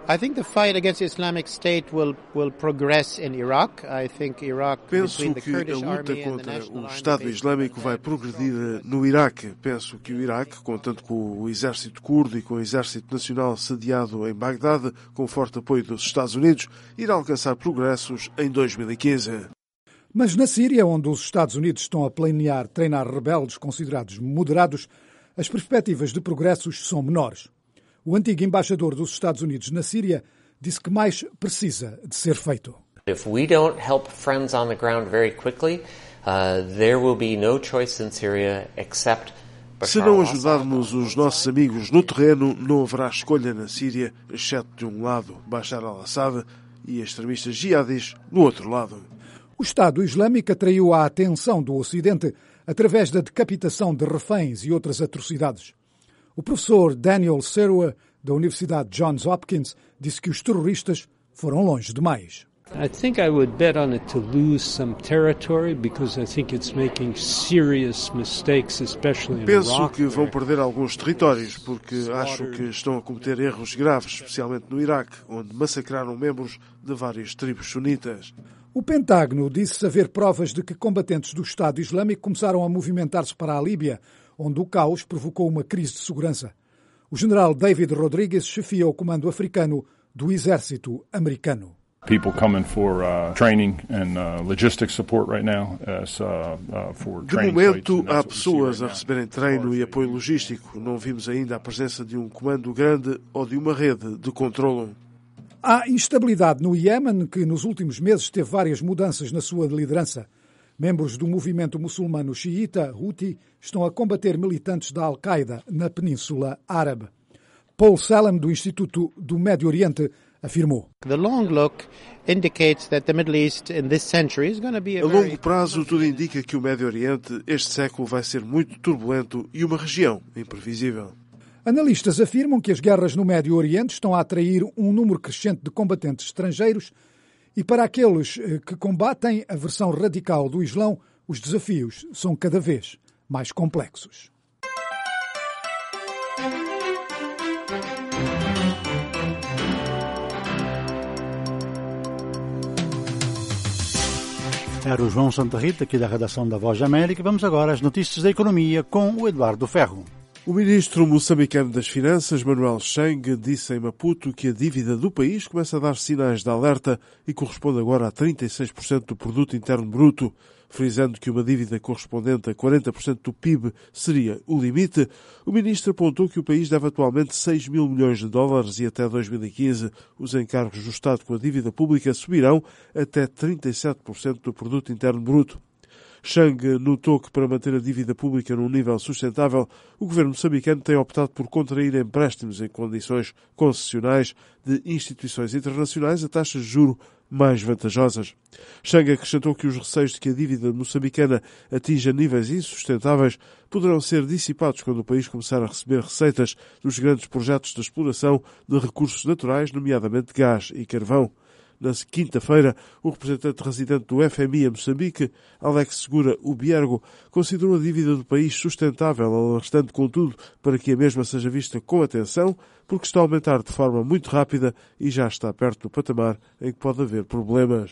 Penso que a luta contra o Estado Islâmico vai progredir no Iraque. Penso que o Iraque, contando com o exército curdo e com o exército nacional sediado em Bagdade, com forte apoio dos Estados Unidos, irá alcançar progressos em 2015. Mas na Síria, onde os Estados Unidos estão a planear treinar rebeldes considerados moderados, as perspectivas de progressos são menores. O antigo embaixador dos Estados Unidos na Síria disse que mais precisa de ser feito. If we don't help friends on the ground very quickly, there will be no choice in Syria except Se não ajudarmos os nossos amigos no terreno, não haverá escolha na Síria, exceto de um lado, Bashar al-Assad e extremistas jihadis do outro lado. O Estado Islâmico atraiu a atenção do Ocidente através da decapitação de reféns e outras atrocidades. O professor Daniel Serua, da Universidade Johns Hopkins, disse que os terroristas foram longe demais. I think I would bet on it to lose some territory because I think it's making serious mistakes, especially in Iraq. Penso que vão perder alguns territórios porque acho que estão a cometer erros graves, especialmente no Iraque, onde massacraram membros de várias tribos sunitas. O Pentágono disse haver provas de que combatentes do Estado Islâmico começaram a movimentar-se para a Líbia, onde o caos provocou uma crise de segurança. O general David Rodrigues chefia o comando africano do exército americano. People coming for training and logistics support right now for De momento, há pessoas a receberem treino e apoio logístico. Não vimos ainda a presença de um comando grande ou de uma rede de controlo. Há instabilidade no Iémen, que nos últimos meses teve várias mudanças na sua liderança. Membros do movimento muçulmano xiita, Houthi, estão a combater militantes da Al-Qaeda na Península Árabe. Paul Salam, do Instituto do Médio Oriente, afirmou. A longo prazo, tudo indica que o Médio Oriente, este século, vai ser muito turbulento e uma região imprevisível. Analistas afirmam que as guerras no Médio Oriente estão a atrair um número crescente de combatentes estrangeiros e para aqueles que combatem a versão radical do Islão, os desafios são cada vez mais complexos. Era o João Santa Rita, aqui da redação da Voz da América. Vamos agora às notícias da economia com o Eduardo Ferro. O ministro moçambicano das Finanças, Manuel Chang, disse em Maputo que a dívida do país começa a dar sinais de alerta e corresponde agora a 36% do produto interno bruto, frisando que uma dívida correspondente a 40% do PIB seria o limite. O ministro apontou que o país deve atualmente 6 mil milhões de dólares e até 2015 os encargos do Estado com a dívida pública subirão até 37% do produto interno bruto. Chang notou que para manter a dívida pública num nível sustentável, o governo moçambicano tem optado por contrair empréstimos em condições concessionais de instituições internacionais a taxas de juros mais vantajosas. Chang acrescentou que os receios de que a dívida moçambicana atinja níveis insustentáveis poderão ser dissipados quando o país começar a receber receitas dos grandes projetos de exploração de recursos naturais, nomeadamente gás e carvão. Na quinta-feira, o representante residente do FMI em Moçambique, Alex Segura Ubiergo, considerou a dívida do país sustentável, alertando, contudo, para que a mesma seja vista com atenção, porque está a aumentar de forma muito rápida e já está perto do patamar em que pode haver problemas.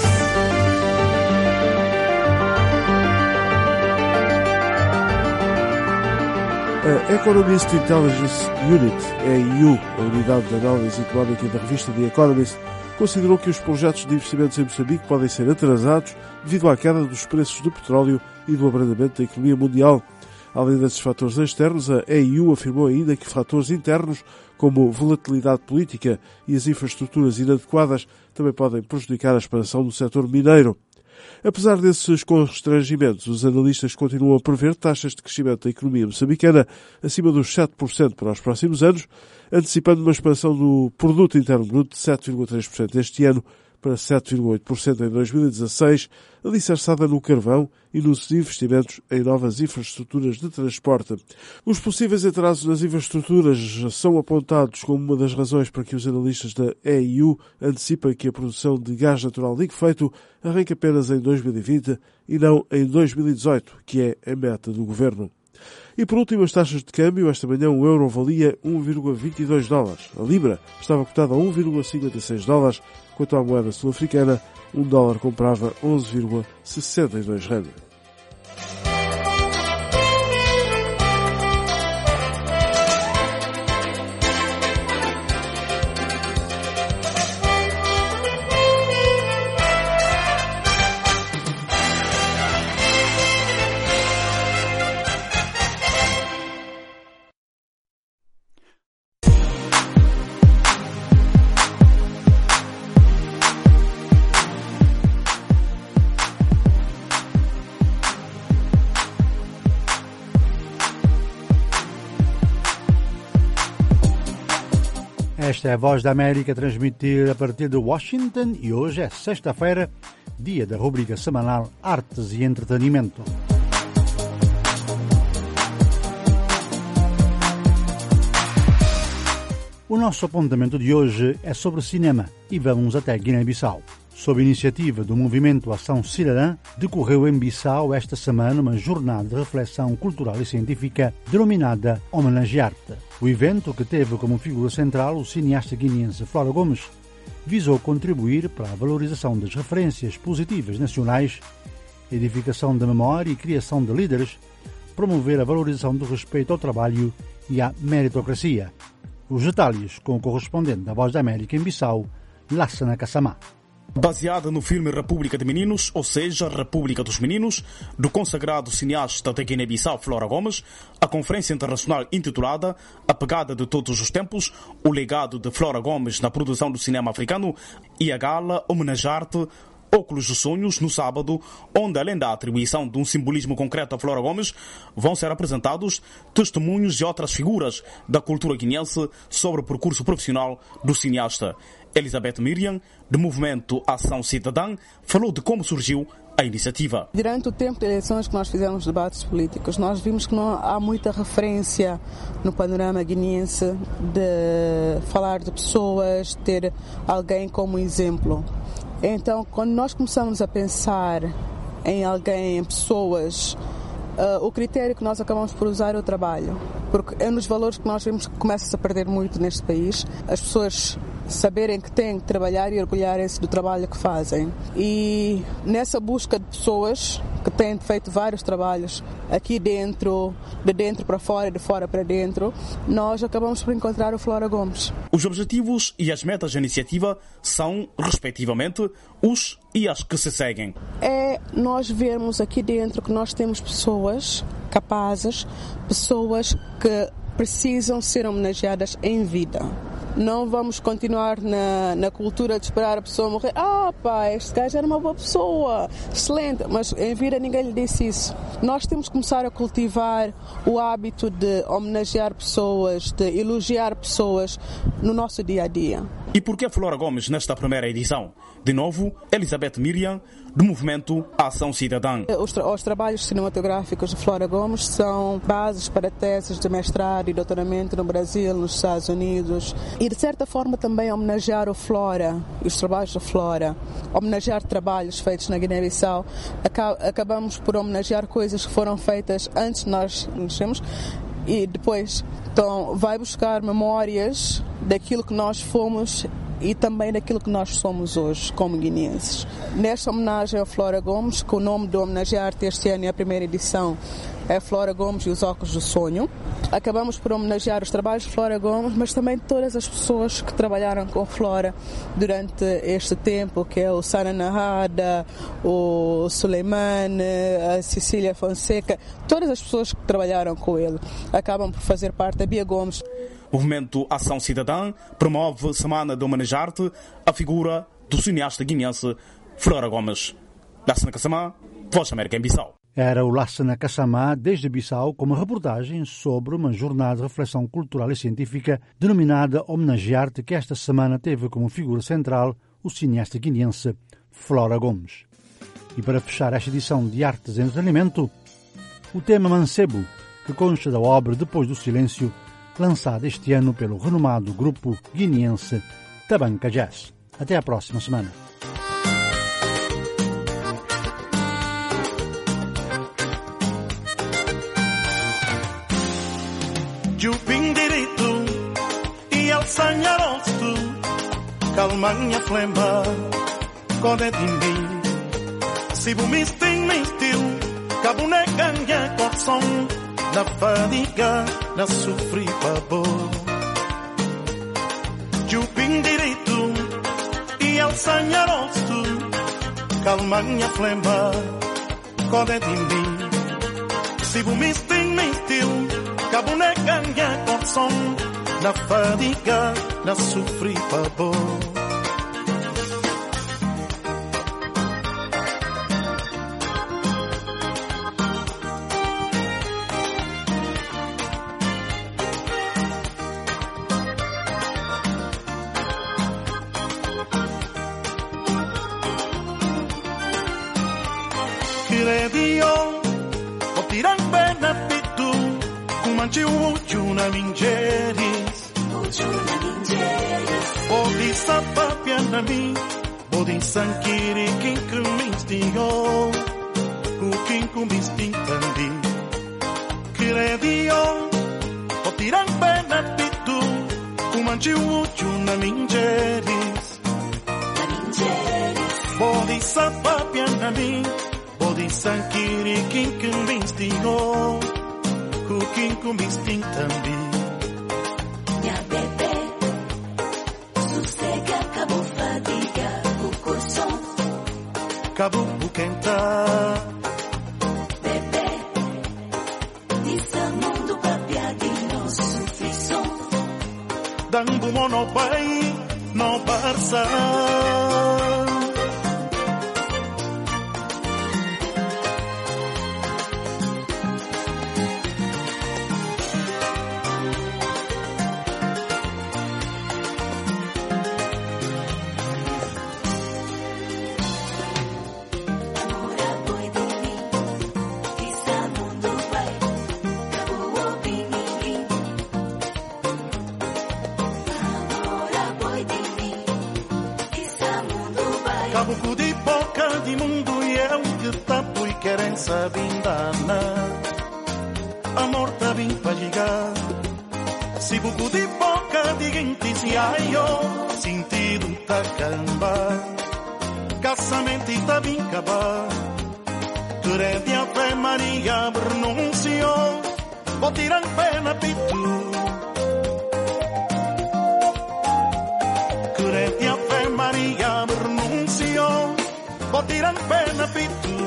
A Economist Intelligence Unit, EIU, a unidade de análise económica da revista The Economist, considerou que os projetos de investimentos em Moçambique podem ser atrasados devido à queda dos preços do petróleo e do abrandamento da economia mundial. Além desses fatores externos, a EIU afirmou ainda que fatores internos, como volatilidade política e as infraestruturas inadequadas, também podem prejudicar a expansão do setor mineiro. Apesar desses constrangimentos, os analistas continuam a prever taxas de crescimento da economia moçambicana acima dos 7% para os próximos anos, antecipando uma expansão do produto interno bruto de 7,3% este ano para 7,8% em 2016, alicerçada no carvão e nos investimentos em novas infraestruturas de transporte. Os possíveis atrasos nas infraestruturas são apontados como uma das razões para que os analistas da EIU antecipem que a produção de gás natural liquefeito arranque apenas em 2020 e não em 2018, que é a meta do governo. E por último, as taxas de câmbio. Esta manhã o euro valia $1,22. A libra estava cotada a $1,56. Quanto à moeda sul-africana, $1 comprava 11,62 rand. Esta é a Voz da América, transmitida a partir de Washington, e hoje é sexta-feira, dia da rubrica semanal Artes e Entretenimento. O nosso apontamento de hoje é sobre cinema e vamos até Guiné-Bissau. Sob iniciativa do Movimento Ação Cidadã, decorreu em Bissau esta semana uma jornada de reflexão cultural e científica denominada Homenagear-te. O evento, que teve como figura central o cineasta guineense Flora Gomes, visou contribuir para a valorização das referências positivas nacionais, edificação da memória e criação de líderes, promover a valorização do respeito ao trabalho e à meritocracia. Os detalhes com o correspondente da Voz da América em Bissau, Lassana Kassamá. Baseada no filme República de Meninos, ou seja, República dos Meninos, do consagrado cineasta da Guiné-Bissau Flora Gomes, a conferência internacional intitulada A Pegada de Todos os Tempos, o legado de Flora Gomes na produção do cinema africano, e a gala Homenagear-te, Óculos dos Sonhos, no sábado, onde, além da atribuição de um simbolismo concreto a Flora Gomes, vão ser apresentados testemunhos de outras figuras da cultura guineense sobre o percurso profissional do cineasta. Elizabeth Miriam, do Movimento Ação Cidadã, falou de como surgiu a iniciativa. Durante o tempo de eleições que nós fizemos debates políticos, nós vimos que não há muita referência no panorama guineense de falar de pessoas, ter alguém como exemplo. Então, quando nós começamos a pensar em alguém, em pessoas, o critério que nós acabamos por usar é o trabalho. Porque é nos valores que nós vemos que começa-se a perder muito neste país. As pessoas saberem que têm que trabalhar e orgulharem-se do trabalho que fazem. E nessa busca de pessoas que têm feito vários trabalhos aqui dentro, de dentro para fora e de fora para dentro, nós acabamos por encontrar o Flora Gomes. Os objetivos e as metas da iniciativa são, respectivamente, os e as que se seguem. É nós vermos aqui dentro que nós temos pessoas capazes, pessoas que precisam ser homenageadas em vida. Não vamos continuar na cultura de esperar a pessoa morrer. Este gajo era uma boa pessoa, excelente, mas em vida ninguém lhe disse isso. Nós temos que começar a cultivar o hábito de homenagear pessoas, de elogiar pessoas no nosso dia a dia. E por que Flora Gomes nesta primeira edição? De novo, Elizabeth Miriam, do Movimento Ação Cidadã. Os trabalhos cinematográficos de Flora Gomes são bases para teses de mestrado e doutoramento no Brasil, nos Estados Unidos. E, de certa forma, também homenagear o Flora e os trabalhos da Flora. Homenagear trabalhos feitos na Guiné-Bissau. Acabamos por homenagear coisas que foram feitas antes de nós nascermos e depois. Então, vai buscar memórias daquilo que nós fomos e também daquilo que nós somos hoje, como guineenses. Nesta homenagem a Flora Gomes, que o nome do Homenagear-te este ano é a primeira edição, é Flora Gomes e os Óculos do Sonho. Acabamos por homenagear os trabalhos de Flora Gomes, mas também todas as pessoas que trabalharam com Flora durante este tempo, que é o Sana Narrada, o Suleimane, a Cecília Fonseca, todas as pessoas que trabalharam com ele acabam por fazer parte da Bia Gomes. O Movimento Ação Cidadã promove Semana de Homenagear-te, a figura do cineasta guineense Flora Gomes. Lassana Kassamá, Voz da América em Bissau. Era o Lassana Kassamá, desde Bissau, com uma reportagem sobre uma jornada de reflexão cultural e científica denominada Homenagear-te, que esta semana teve como figura central o cineasta guineense Flora Gomes. E para fechar esta edição de Artes e Entretenimento, o tema Mancebo, que consta da obra Depois do Silêncio, lançada este ano pelo renomado grupo guineense Tabanca Jazz. Até à próxima semana. Jupim direito e al sanharosto, calmanha flema, code de mim. Se bu misting mistiu, cabune ganha coração, na fadiga, na sofri pavor. Jupim direito e al sanharosto, calmanha flema, code de mim. Se bu misting mistiu, cabune ganha coração, na fadiga, na sofri pavor. Credio, o tiran pena pitu, kumanchi uchuna mingeris. Bodi sapa pianami, bodi sankiri kinku mistingo, kinku mistintandi. Credio, o tiran pena pitu, kumanchi uchuna mingeris. Bodi sapa pianami, bodi sankiri kinku mistingo, kinku mistintandi. Minha bebê, sossega, acabou fadiga, o coração. Acabou o quentar. Bebê, disse mundo papiado e nosso frisson. Dango monopai, no barça. Cabuco de boca de mundo e eu que tapo e querem sabindana. Amor tá bem pra chegar. Se buco de boca de gente se aio, sentido tá camba. Casamento tá bem acabar. Crede a fé Maria pronuncio, vou tirar pena pitu. Crede a fé Maria pronuncio, vou tirar pena pitu.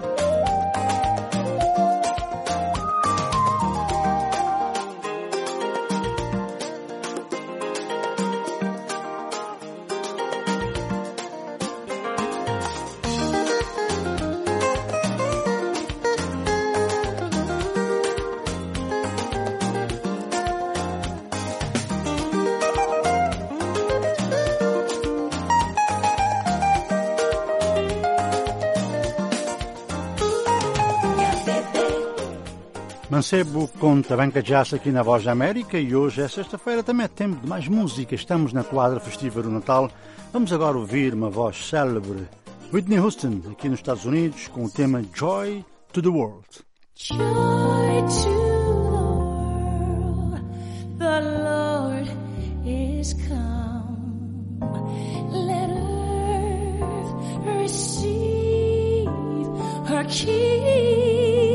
Mancebo com Tabanca Jazz aqui na Voz da América e hoje é sexta-feira, também é tempo de mais música. Estamos na quadra festiva do Natal. Vamos agora ouvir uma voz célebre, Whitney Houston, aqui nos Estados Unidos, com o tema Joy to the World. Joy to the world, the Lord is come. Let earth receive her King.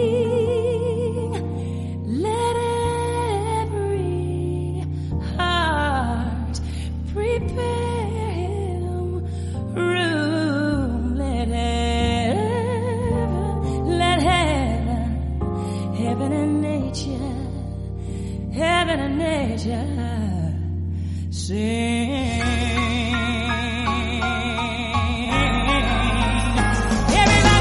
Let every heart prepare him room. Let heaven and nature sing. Everybody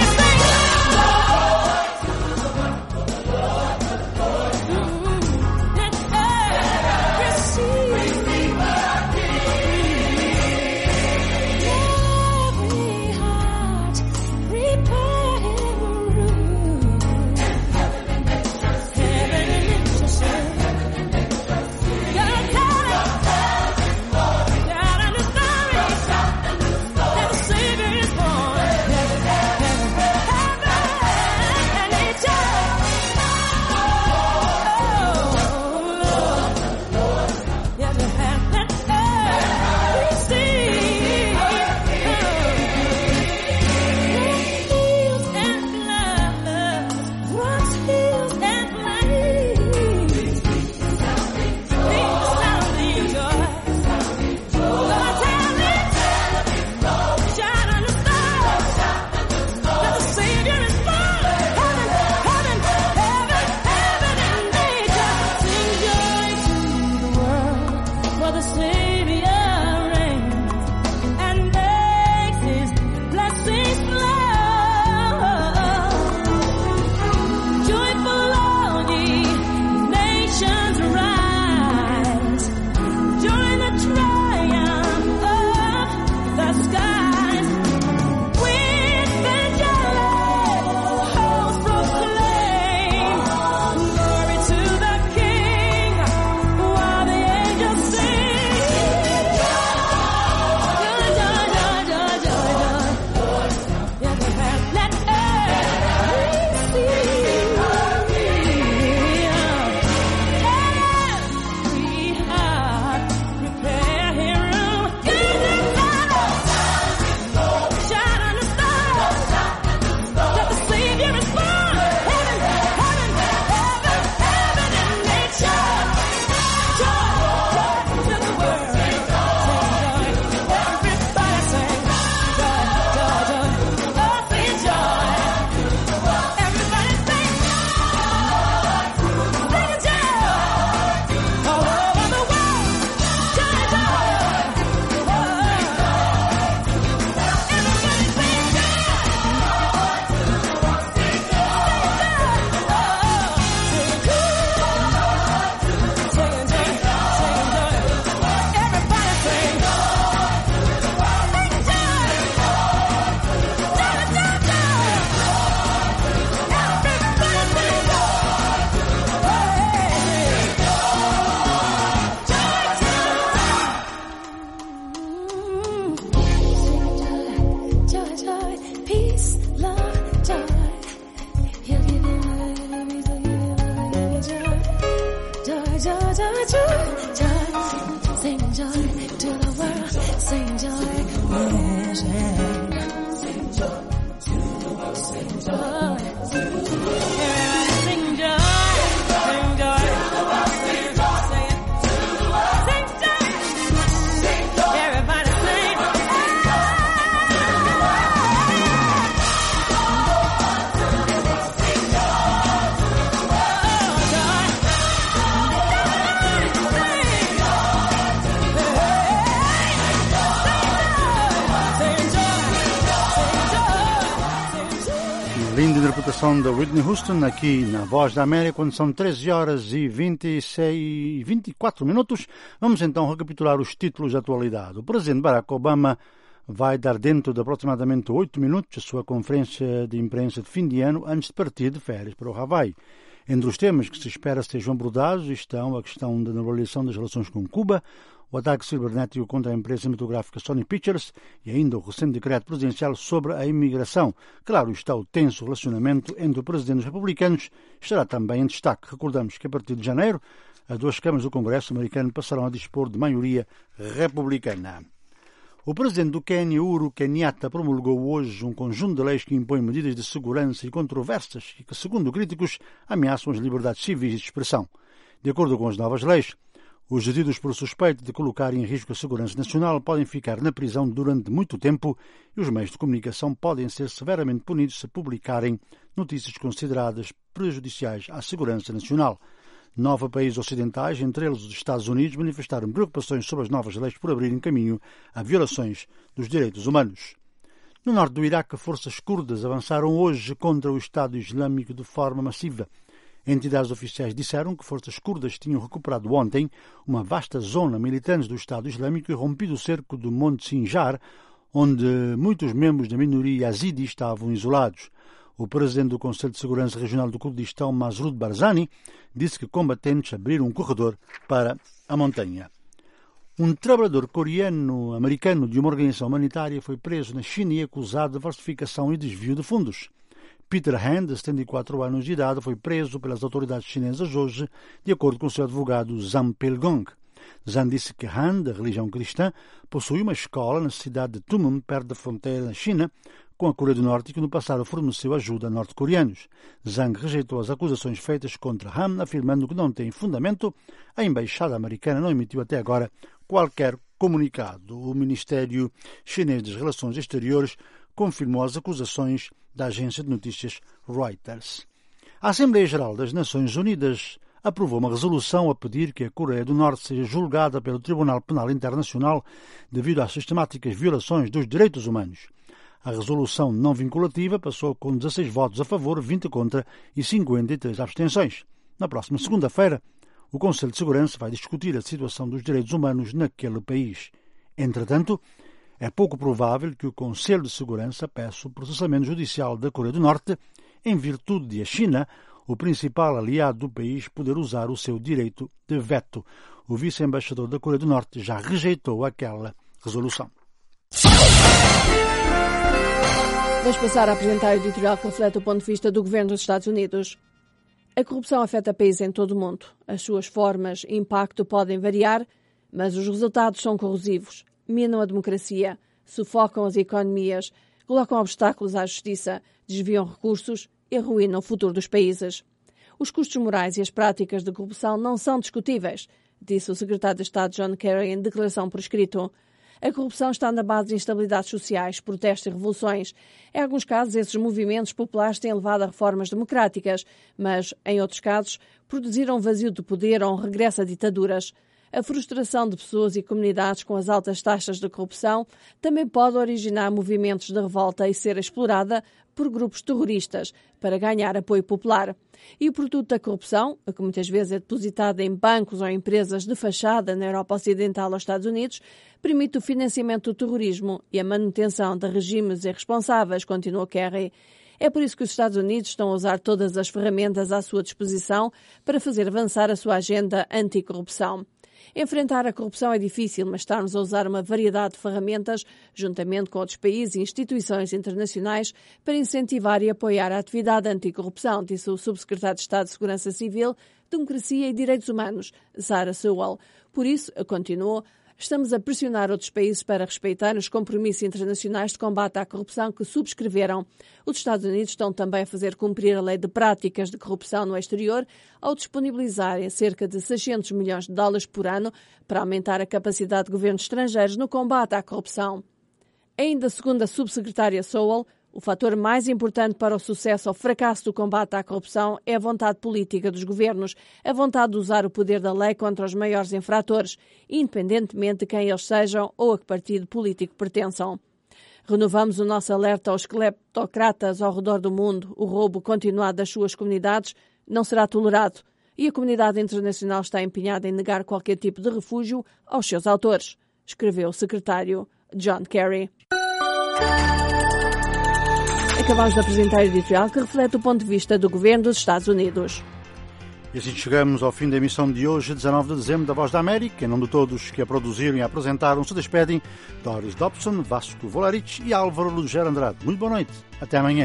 interpretação da Whitney Houston aqui na Voz da América, quando são 13 horas e 24 minutos. Vamos então recapitular os títulos de atualidade. O presidente Barack Obama vai dar dentro de aproximadamente 8 minutos a sua conferência de imprensa de fim de ano antes de partir de férias para o Havaí. Entre os temas que se espera sejam abordados estão a questão da normalização das relações com Cuba, o ataque cibernético contra a empresa cinematográfica Sony Pictures e ainda o recente decreto presidencial sobre a imigração. Claro, está o tenso relacionamento entre o presidente e os republicanos, estará também em destaque. Recordamos que a partir de janeiro, as duas câmaras do Congresso americano passarão a dispor de maioria republicana. O presidente do Quênia, Uhuru Kenyatta, promulgou hoje um conjunto de leis que impõem medidas de segurança e controversas e que, segundo críticos, ameaçam as liberdades civis e de expressão. De acordo com as novas leis, os detidos por suspeito de colocar em risco a segurança nacional podem ficar na prisão durante muito tempo e os meios de comunicação podem ser severamente punidos se publicarem notícias consideradas prejudiciais à segurança nacional. 9 países ocidentais, entre eles os Estados Unidos, manifestaram preocupações sobre as novas leis por abrirem caminho a violações dos direitos humanos. No norte do Iraque, forças curdas avançaram hoje contra o Estado Islâmico de forma massiva. Entidades oficiais disseram que forças curdas tinham recuperado ontem uma vasta zona militante do Estado Islâmico e rompido o cerco do Monte Sinjar, onde muitos membros da minoria yazidi estavam isolados. O presidente do Conselho de Segurança Regional do Kurdistão, Masroor Barzani, disse que combatentes abriram um corredor para a montanha. Um trabalhador coreano-americano de uma organização humanitária foi preso na China e acusado de falsificação e desvio de fundos. Peter Han, de 74 anos de idade, foi preso pelas autoridades chinesas hoje, de acordo com o seu advogado Zhang Pelgong. Zhang disse que Han, da religião cristã, possui uma escola na cidade de Tumum, perto da fronteira da China, com a Coreia do Norte, que no passado forneceu ajuda a norte-coreanos. Zhang rejeitou as acusações feitas contra Han, afirmando que não tem fundamento. A embaixada americana não emitiu até agora qualquer comunicado. O Ministério Chinês das Relações Exteriores confirmou as acusações da agência de notícias Reuters. A Assembleia Geral das Nações Unidas aprovou uma resolução a pedir que a Coreia do Norte seja julgada pelo Tribunal Penal Internacional devido às sistemáticas violações dos direitos humanos. A resolução não vinculativa passou com 16 votos a favor, 20 contra e 53 abstenções. Na próxima segunda-feira, o Conselho de Segurança vai discutir a situação dos direitos humanos naquele país. Entretanto, é pouco provável que o Conselho de Segurança peça o processamento judicial da Coreia do Norte, em virtude de a China, o principal aliado do país, poder usar o seu direito de veto. O vice-embaixador da Coreia do Norte já rejeitou aquela resolução. Vamos passar a apresentar o editorial que reflete o ponto de vista do governo dos Estados Unidos. A corrupção afeta países em todo o mundo. As suas formas e impacto podem variar, mas os resultados são corrosivos. Minam a democracia, sufocam as economias, colocam obstáculos à justiça, desviam recursos e arruinam o futuro dos países. Os custos morais e as práticas de corrupção não são discutíveis, disse o secretário de Estado John Kerry em declaração por escrito. A corrupção está na base de instabilidades sociais, protestos e revoluções. Em alguns casos, esses movimentos populares têm levado a reformas democráticas, mas, em outros casos, produziram um vazio de poder ou um regresso a ditaduras. A frustração de pessoas e comunidades com as altas taxas de corrupção também pode originar movimentos de revolta e ser explorada por grupos terroristas para ganhar apoio popular. E o produto da corrupção, que muitas vezes é depositada em bancos ou empresas de fachada na Europa Ocidental ou Estados Unidos, permite o financiamento do terrorismo e a manutenção de regimes irresponsáveis, continuou Kerry. É por isso que os Estados Unidos estão a usar todas as ferramentas à sua disposição para fazer avançar a sua agenda anticorrupção. Enfrentar a corrupção é difícil, mas estamos a usar uma variedade de ferramentas, juntamente com outros países e instituições internacionais, para incentivar e apoiar a atividade anticorrupção, disse o subsecretário de Estado de Segurança Civil, Democracia e Direitos Humanos, Sarah Sewell. Por isso, continuou, estamos a pressionar outros países para respeitar os compromissos internacionais de combate à corrupção que subscreveram. Os Estados Unidos estão também a fazer cumprir a lei de práticas de corrupção no exterior ao disponibilizarem cerca de 600 milhões de dólares por ano para aumentar a capacidade de governos estrangeiros no combate à corrupção. Ainda segundo a subsecretária Sewell, o fator mais importante para o sucesso ou fracasso do combate à corrupção é a vontade política dos governos, a vontade de usar o poder da lei contra os maiores infratores, independentemente de quem eles sejam ou a que partido político pertençam. Renovamos o nosso alerta aos cleptocratas ao redor do mundo. O roubo continuado das suas comunidades não será tolerado. E a comunidade internacional está empenhada em negar qualquer tipo de refúgio aos seus autores, escreveu o secretário John Kerry. Acabamos de apresentar a editorial que reflete o ponto de vista do governo dos Estados Unidos. E assim chegamos ao fim da emissão de hoje, 19 de dezembro, da Voz da América. Em nome de todos que a produziram e a apresentaram, se despedem Doris Dobson, Vasco Volarich e Álvaro Lugero Andrade. Muito boa noite. Até amanhã.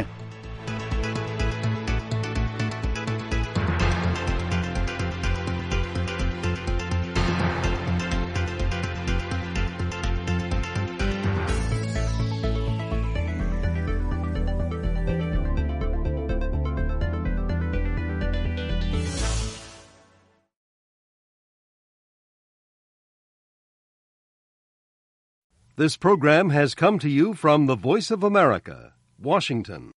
This program has come to you from the Voice of America, Washington.